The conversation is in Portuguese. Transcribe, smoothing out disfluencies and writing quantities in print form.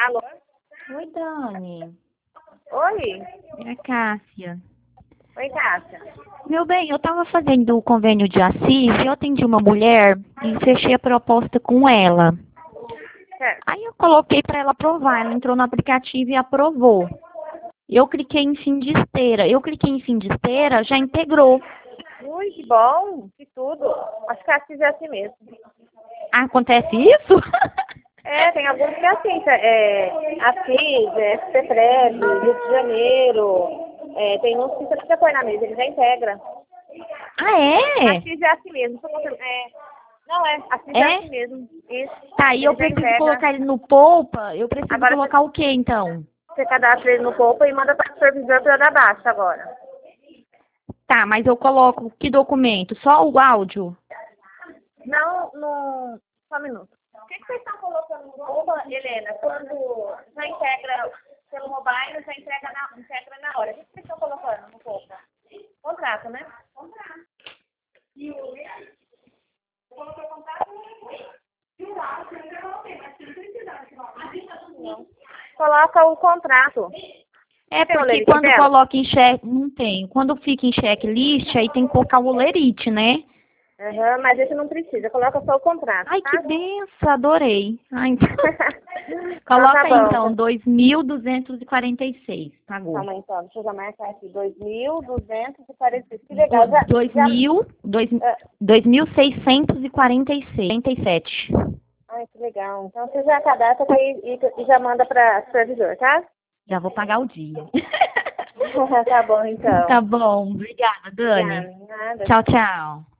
Alô? Oi, Dani. Oi? É a Cássia. Oi, Cássia. Meu bem, eu tava fazendo o convênio de Assis e eu atendi uma mulher e fechei a proposta com ela. Certo. Aí eu coloquei para ela aprovar. Ela entrou no aplicativo e aprovou. Eu cliquei em fim de esteira. Já integrou. Ui, que bom, que tudo. Acho que a Assis é assim mesmo. Acontece isso? É, tem alguns que é assim, Assis, CPFREV, Rio de Janeiro, tem uns que você precisa pôr na mesa, ele já integra. Ah, é? Assis é assim mesmo. Assis é É? assim mesmo. Isso. Tá, e Ele eu já preciso integra. colocar ele no Poupa? Eu preciso Agora colocar o quê, então? você cadastra ele no Poupa e manda para o supervisor para dar baixa agora. Tá, mas eu coloco que documento? Só o áudio? Não, no... Só um minuto. O que vocês estão colocando no Poupa, Helena? Quando já integra pelo mobile, já integra na hora. O que vocês estão colocando no Poupa? Contrato, né? Contrato. E o... Colocou contrato e o áudio, eu coloquei, mas você não precisa. Não. Coloca o contrato. É, Tem o porque lerite quando dela? coloca em cheque, não tem. Quando fica em checklist, aí tem que colocar o olerite, né? Aham, mas esse não precisa, coloca só o contrato, Ai, que tá? benção, adorei. Ai, então... Então tá Coloca aí, bom. então, 2.246, pagou. Calma aí, então, deixa eu já marcar aqui. 2.246. Que legal, ah, 2.646. ai, que legal. Então você já cadastra e já manda para supervisor, tá? Já vou pagar o dia. Tá bom, então. Tá bom, obrigada, Dani. Obrigada, nada. Tchau, tchau.